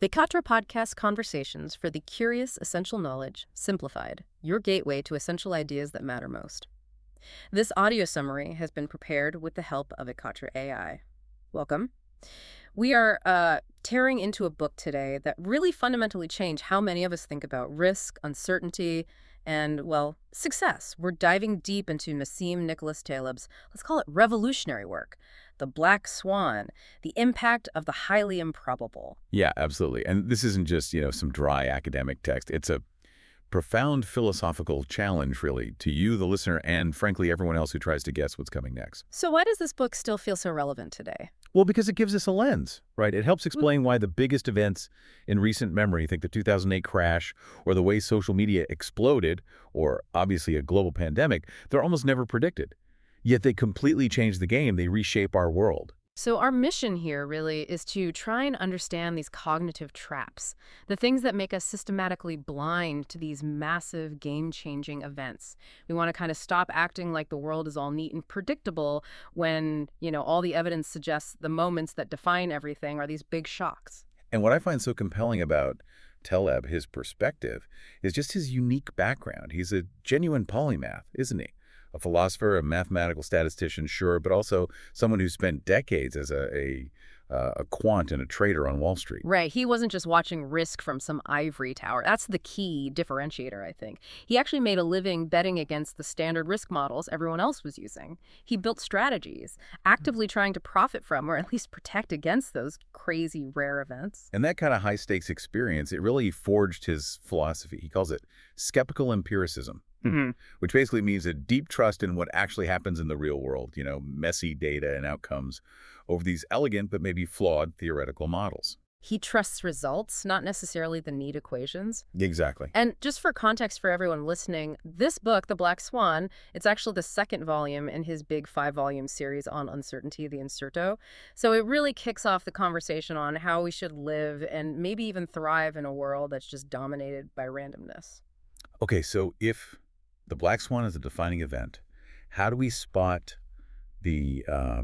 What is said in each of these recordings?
Vikatra Podcast Conversations for the Curious Essential Knowledge, Simplified, your gateway to essential ideas that matter most. This audio summary has been prepared with the help of Vikatra AI. Welcome. We are tearing into a book today that really fundamentally changed how many of us think about risk, uncertainty, and, well, success. We're diving deep into Nassim Nicholas Taleb's, let's call it revolutionary work, The Black Swan, the impact of the highly improbable. Yeah, absolutely. And this isn't just, some dry academic text. It's a profound philosophical challenge, really, to you, the listener, and frankly, everyone else who tries to guess what's coming next. So why does this book still feel so relevant today? Well, because it gives us a lens, right? It helps explain why the biggest events in recent memory, think the 2008 crash or the way social media exploded, or obviously a global pandemic, they're almost never predicted. Yet they completely change the game. They reshape our world. So our mission here really is to try and understand these cognitive traps, the things that make us systematically blind to these massive game-changing events. We want to kind of stop acting like the world is all neat and predictable when, all the evidence suggests the moments that define everything are these big shocks. And what I find so compelling about Taleb, his perspective, is just his unique background. He's a genuine polymath, isn't he? A philosopher, a mathematical statistician, sure, but also someone who spent decades as a quant and a trader on Wall Street. Right. He wasn't just watching risk from some ivory tower. That's the key differentiator, I think. He actually made a living betting against the standard risk models everyone else was using. He built strategies, actively trying to profit from or at least protect against those crazy rare events. And that kind of high-stakes experience, it really forged his philosophy. He calls it skeptical empiricism. Which basically means a deep trust in what actually happens in the real world, messy data and outcomes over these elegant but maybe flawed theoretical models. He trusts results, not necessarily the neat equations. Exactly. And just for context for everyone listening, this book, The Black Swan, it's actually the second volume in his big 5-volume series on uncertainty, the Incerto. So it really kicks off the conversation on how we should live and maybe even thrive in a world that's just dominated by randomness. Okay, so if the Black Swan is a defining event, how do we spot the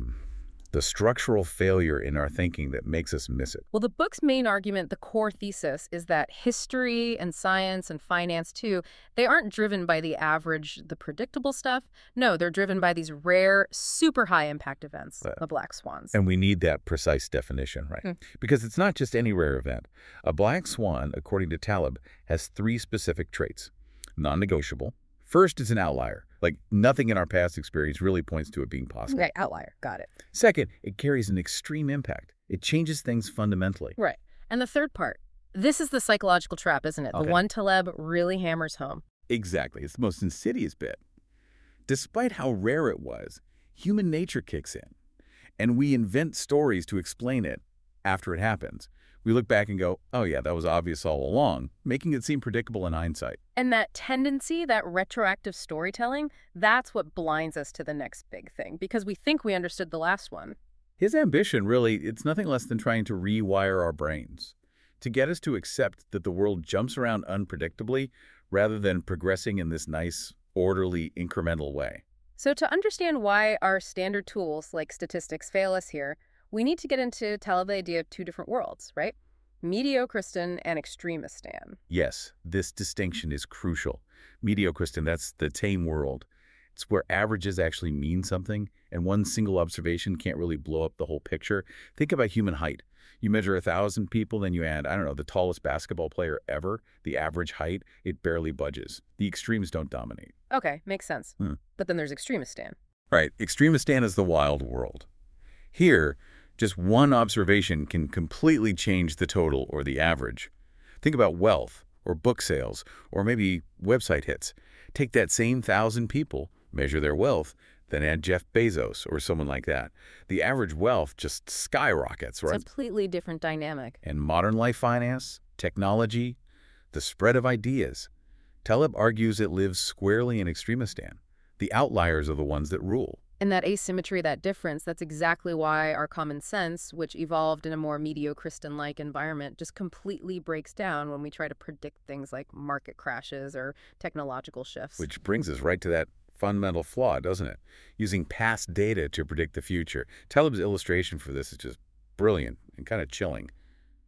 structural failure in our thinking that makes us miss it? Well, the book's main argument, the core thesis, is that history and science and finance, too, they aren't driven by the average, the predictable stuff. No, they're driven by these rare, super high-impact events, the black swans. And we need that precise definition, right? Because it's not just any rare event. A black swan, according to Taleb, has 3 specific traits. Non-negotiable. First, it's an outlier. Like, nothing in our past experience really points to it being possible. Right, outlier. Got it. Second, it carries an extreme impact. It changes things fundamentally. Right. And the third part, this is the psychological trap, isn't it? Okay. The one Taleb really hammers home. Exactly. It's the most insidious bit. Despite how rare it was, human nature kicks in, and we invent stories to explain it after it happens. We look back and go, oh yeah, that was obvious all along, making it seem predictable in hindsight. And that tendency, that retroactive storytelling, that's what blinds us to the next big thing, because we think we understood the last one. His ambition, really, it's nothing less than trying to rewire our brains, to get us to accept that the world jumps around unpredictably rather than progressing in this nice, orderly, incremental way. So to understand why our standard tools like statistics fail us here, we need to get into Taleb's idea of 2 different worlds, right? Mediocristan and extremistan. Yes, this distinction is crucial. Mediocristan, that's the tame world. It's where averages actually mean something, and one single observation can't really blow up the whole picture. Think about human height. You measure 1,000 people, then you add, the tallest basketball player ever, the average height, it barely budges. The extremes don't dominate. Okay, makes sense. But then there's extremistan. Right, extremistan is the wild world. Here, just one observation can completely change the total or the average. Think about wealth, or book sales, or maybe website hits. Take that same 1,000 people, measure their wealth, then add Jeff Bezos or someone like that. The average wealth just skyrockets, right? It's a completely different dynamic. And modern life finance, technology, the spread of ideas. Taleb argues it lives squarely in extremistan. The outliers are the ones that rule. And that asymmetry, that difference, that's exactly why our common sense, which evolved in a more mediocristan-like environment, just completely breaks down when we try to predict things like market crashes or technological shifts. Which brings us right to that fundamental flaw, doesn't it? Using past data to predict the future. Taleb's illustration for this is just brilliant and kind of chilling.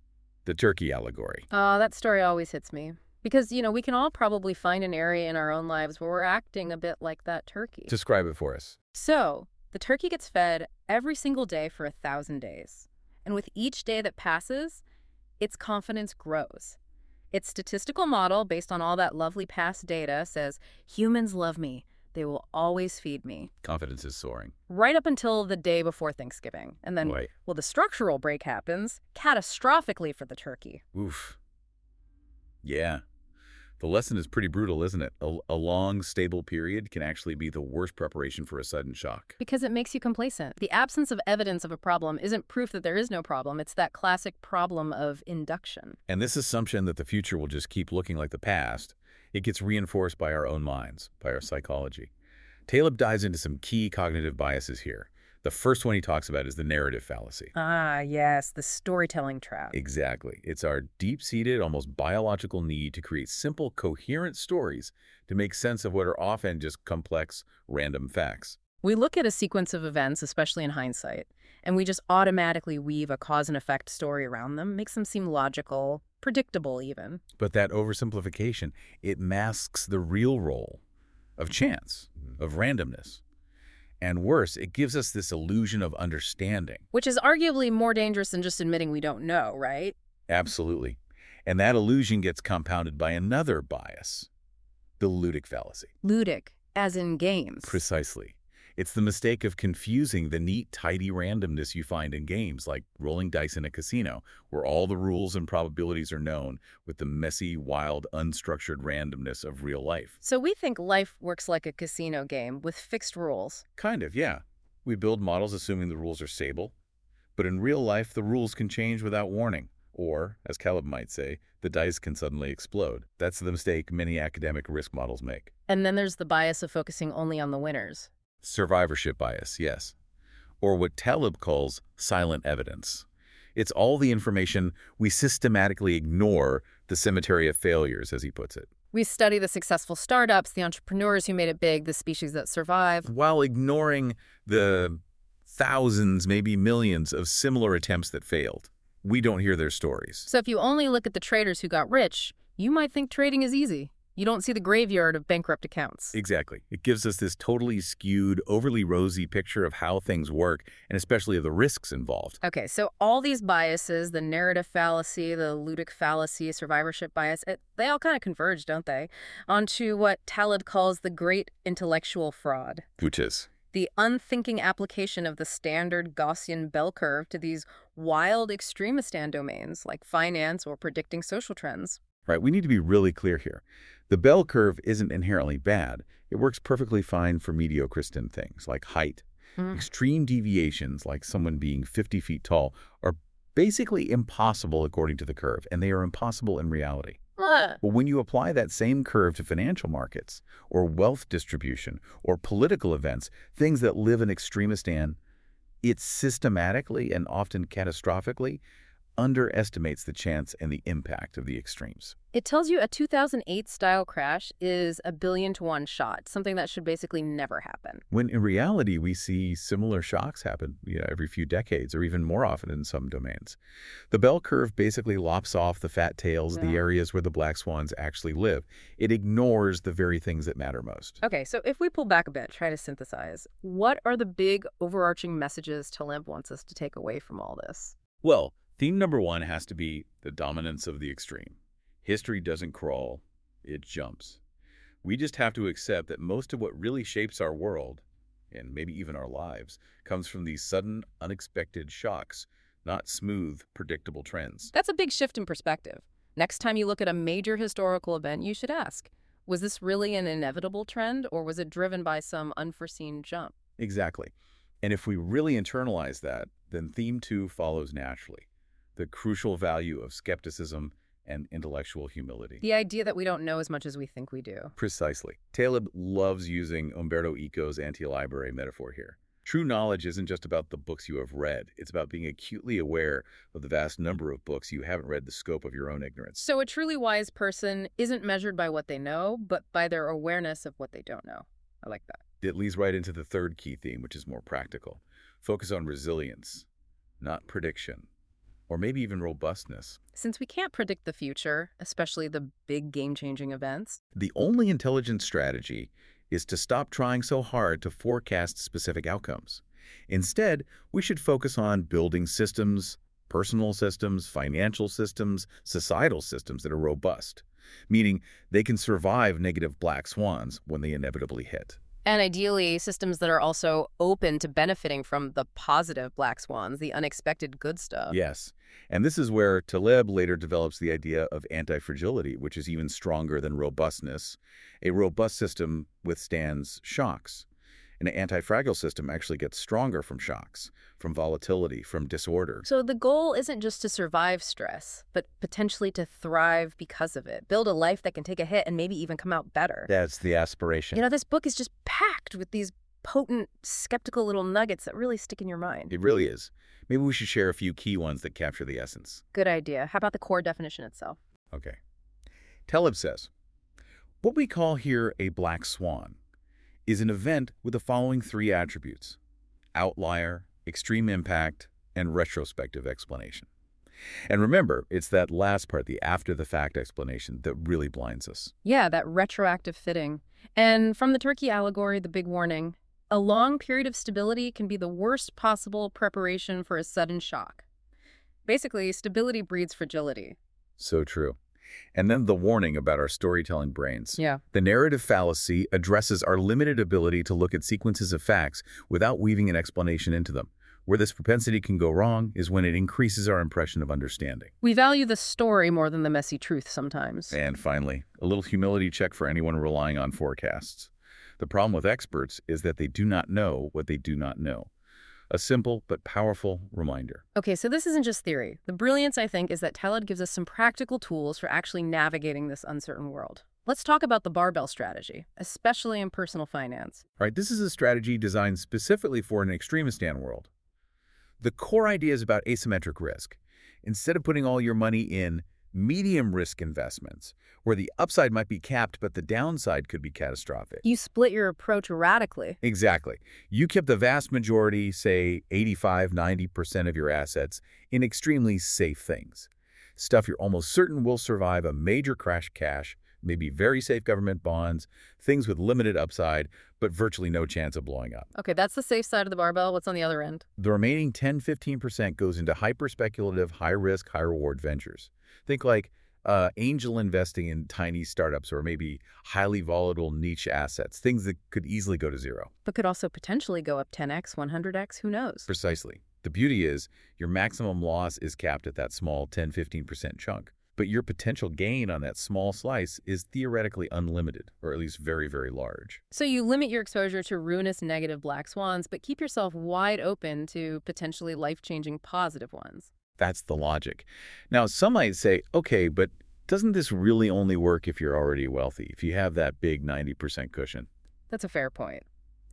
the turkey allegory. Oh, that story always hits me. Because, we can all probably find an area in our own lives where we're acting a bit like that turkey. Describe it for us. So, the turkey gets fed every single day for 1,000 days. And with each day that passes, its confidence grows. Its statistical model, based on all that lovely past data, says, humans love me. They will always feed me. Confidence is soaring. Right up until the day before Thanksgiving. And then, Right. well, the structural break happens catastrophically for the turkey. Oof. Yeah. The lesson is pretty brutal, isn't it? A long, stable period can actually be the worst preparation for a sudden shock. Because it makes you complacent. The absence of evidence of a problem isn't proof that there is no problem. It's that classic problem of induction. And this assumption that the future will just keep looking like the past, it gets reinforced by our own minds, by our psychology. Taleb dives into some key cognitive biases here. The first one he talks about is the narrative fallacy. Ah, yes, the storytelling trap. Exactly. It's our deep-seated, almost biological need to create simple, coherent stories to make sense of what are often just complex, random facts. We look at a sequence of events, especially in hindsight, and we just automatically weave a cause and effect story around them, makes them seem logical, predictable even. But that oversimplification, it masks the real role of chance, of randomness. And worse, it gives us this illusion of understanding. Which is arguably more dangerous than just admitting we don't know, right? Absolutely. And that illusion gets compounded by another bias, the ludic fallacy. Ludic, as in games. Precisely. It's the mistake of confusing the neat, tidy randomness you find in games like rolling dice in a casino, where all the rules and probabilities are known, with the messy, wild, unstructured randomness of real life. So we think life works like a casino game with fixed rules. Kind of, yeah. We build models assuming the rules are stable. But in real life, the rules can change without warning. Or, as Caleb might say, the dice can suddenly explode. That's the mistake many academic risk models make. And then there's the bias of focusing only on the winners. Survivorship bias, yes. Or what Taleb calls silent evidence. It's all the information we systematically ignore, the cemetery of failures, as he puts it. We study the successful startups, the entrepreneurs who made it big, the species that survived. While ignoring the thousands, maybe millions of similar attempts that failed. We don't hear their stories. So if you only look at the traders who got rich, you might think trading is easy. You don't see the graveyard of bankrupt accounts. Exactly. It gives us this totally skewed, overly rosy picture of how things work, and especially of the risks involved. Okay, so all these biases, the narrative fallacy, the ludic fallacy, survivorship bias, they all kind of converge, don't they, onto what Taleb calls the great intellectual fraud. Which is? The unthinking application of the standard Gaussian bell curve to these wild extremistan domains like finance or predicting social trends. Right, we need to be really clear here. The bell curve isn't inherently bad. It works perfectly fine for mediocristan things like height. Extreme deviations, like someone being 50 feet tall, are basically impossible according to the curve, and they are impossible in reality. But when you apply that same curve to financial markets, or wealth distribution, or political events, things that live in extremistan, it systematically and often catastrophically underestimates the chance and the impact of the extremes. It tells you a 2008 style crash is a 1,000,000,000 to 1 shot, something that should basically never happen. When in reality, we see similar shocks happen every few decades or even more often in some domains. The bell curve basically lops off the fat tails, the areas where the black swans actually live. It ignores the very things that matter most. Okay, so if we pull back a bit, try to synthesize, what are the big overarching messages Taleb wants us to take away from all this? Well, theme number one has to be the dominance of the extreme. History doesn't crawl, it jumps. We just have to accept that most of what really shapes our world, and maybe even our lives, comes from these sudden, unexpected shocks, not smooth, predictable trends. That's a big shift in perspective. Next time you look at a major historical event, you should ask, was this really an inevitable trend, or was it driven by some unforeseen jump? Exactly. And if we really internalize that, then theme two follows naturally. The crucial value of skepticism and intellectual humility. The idea that we don't know as much as we think we do. Precisely. Taleb loves using Umberto Eco's anti-library metaphor here. True knowledge isn't just about the books you have read. It's about being acutely aware of the vast number of books you haven't read, the scope of your own ignorance. So a truly wise person isn't measured by what they know, but by their awareness of what they don't know. I like that. It leads right into the third key theme, which is more practical. Focus on resilience, not prediction. or maybe even robustness. Since we can't predict the future, especially the big game-changing events. The only intelligent strategy is to stop trying so hard to forecast specific outcomes. Instead, we should focus on building systems, personal systems, financial systems, societal systems that are robust, meaning they can survive negative black swans when they inevitably hit. And ideally, systems that are also open to benefiting from the positive black swans, the unexpected good stuff. Yes, and this is where Taleb later develops the idea of anti-fragility, which is even stronger than robustness. A robust system withstands shocks. An anti-fragile system actually gets stronger from shocks, from volatility, from disorder. So the goal isn't just to survive stress, but potentially to thrive because of it. Build a life that can take a hit and maybe even come out better. That's the aspiration. You know, this book is just packed with these potent, skeptical little nuggets that really stick in your mind. It really is. Maybe we should share a few key ones that capture the essence. Good idea. How about the core definition itself? Okay. Taleb says, what we call here a black swan is an event with the following three attributes: outlier, extreme impact, and retrospective explanation. And remember, it's that last part, the after-the-fact explanation, that really blinds us. Yeah, that retroactive fitting. And from the turkey allegory, the big warning, a long period of stability can be the worst possible preparation for a sudden shock. Basically, stability breeds fragility. So true. And then the warning about our storytelling brains. Yeah. The narrative fallacy addresses our limited ability to look at sequences of facts without weaving an explanation into them. Where this propensity can go wrong is when it increases our impression of understanding. We value the story more than the messy truth sometimes. And finally, a little humility check for anyone relying on forecasts. The problem with experts is that they do not know what they do not know. A simple but powerful reminder. Okay, so this isn't just theory. The brilliance, I think, is that Taleb gives us some practical tools for actually navigating this uncertain world. Let's talk about the barbell strategy, especially in personal finance. All right, this is a strategy designed specifically for an extremistan world. The core idea is about asymmetric risk. Instead of putting all your money in medium risk investments, where the upside might be capped but the downside could be catastrophic. You split your approach radically. Exactly. You kept the vast majority, say 85–90% of your assets, in extremely safe things. Stuff you're almost certain will survive a major crash, maybe very safe government bonds, things with limited upside, but virtually no chance of blowing up. Okay, that's the safe side of the barbell. What's on the other end? The remaining 10–15% goes into hyper-speculative, high-risk, high-reward ventures. Think like angel investing in tiny startups or maybe highly volatile niche assets, things that could easily go to zero. But could also potentially go up 10x, 100x, who knows? Precisely. The beauty is your maximum loss is capped at that small 10–15% chunk. But your potential gain on that small slice is theoretically unlimited, or at least very, very large. So you limit your exposure to ruinous negative black swans, but keep yourself wide open to potentially life-changing positive ones. That's the logic. Now, some might say, okay, but doesn't this really only work if you're already wealthy, if you have that big 90% cushion? That's a fair point.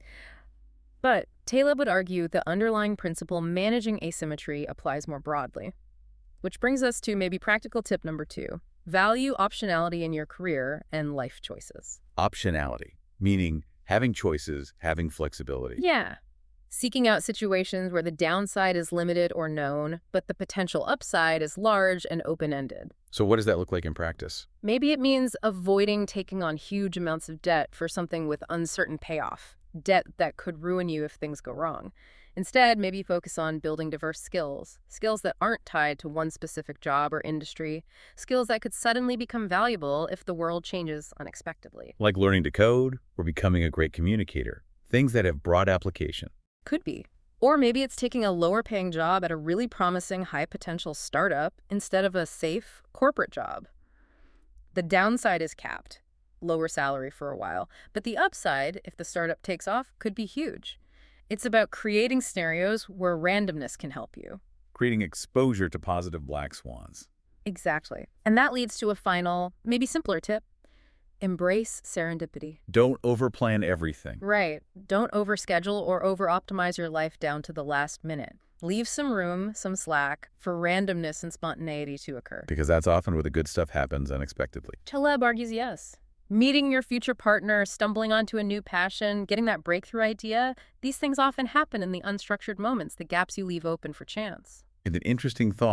But Taleb would argue the underlying principle managing asymmetry applies more broadly. Which brings us to maybe practical tip number 2. Value optionality in your career and life choices. Optionality, meaning having choices, having flexibility. Yeah. Seeking out situations where the downside is limited or known, but the potential upside is large and open-ended. So what does that look like in practice? Maybe it means avoiding taking on huge amounts of debt for something with uncertain payoff, debt that could ruin you if things go wrong. Instead, maybe focus on building diverse skills that aren't tied to one specific job or industry, skills that could suddenly become valuable if the world changes unexpectedly. Like learning to code or becoming a great communicator, things that have broad application. Could be. Or maybe it's taking a lower-paying job at a really promising, high-potential startup instead of a safe corporate job. The downside is capped, lower salary for a while, but the upside, if the startup takes off, could be huge. It's about creating scenarios where randomness can help you. Creating exposure to positive black swans. Exactly. And that leads to a final, maybe simpler tip. Embrace serendipity. Don't overplan everything. Right. Don't overschedule or over-optimize your life down to the last minute. Leave some room, some slack, for randomness and spontaneity to occur. Because that's often where the good stuff happens unexpectedly. Taleb argues yes. Meeting your future partner, stumbling onto a new passion, getting that breakthrough idea, these things often happen in the unstructured moments, the gaps you leave open for chance. And an interesting thought,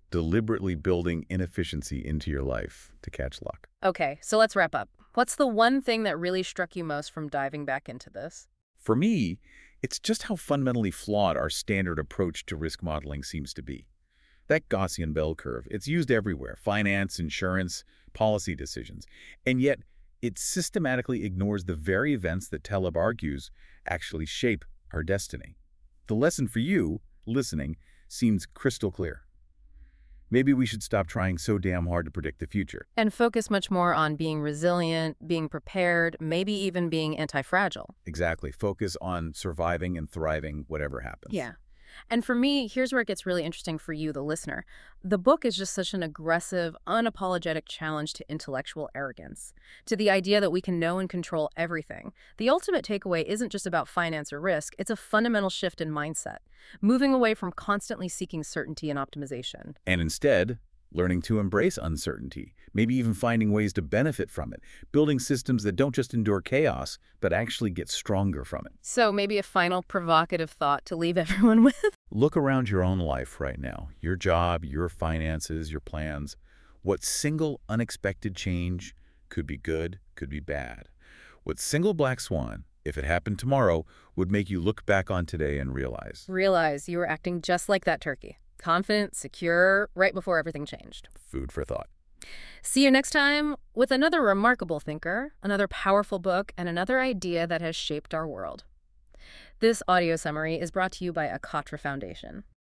deliberately building inefficiency into your life to catch luck. Okay, so let's wrap up. What's the one thing that really struck you most from diving back into this? For me, it's just how fundamentally flawed our standard approach to risk modeling seems to be. That Gaussian bell curve, it's used everywhere, finance, insurance, policy decisions, and yet it systematically ignores the very events that Taleb argues actually shape our destiny. The lesson for you, listening, seems crystal clear. Maybe we should stop trying so damn hard to predict the future. And focus much more on being resilient, being prepared, maybe even being anti-fragile. Exactly. Focus on surviving and thriving whatever happens. Yeah. And for me, here's where it gets really interesting for you, the listener. The book is just such an aggressive, unapologetic challenge to intellectual arrogance, to the idea that we can know and control everything. The ultimate takeaway isn't just about finance or risk, it's a fundamental shift in mindset, moving away from constantly seeking certainty and optimization. And instead, learning to embrace uncertainty, maybe even finding ways to benefit from it, building systems that don't just endure chaos, but actually get stronger from it. So maybe a final provocative thought to leave everyone with? Look around your own life right now, your job, your finances, your plans. What single unexpected change could be good, could be bad? What single black swan, if it happened tomorrow, would make you look back on today and Realize you were acting just like that turkey. Confident, secure, right before everything changed. food for thought. See you next time with another remarkable thinker, another powerful book, and another idea that has shaped our world. This audio summary is brought to you by Akatra Foundation.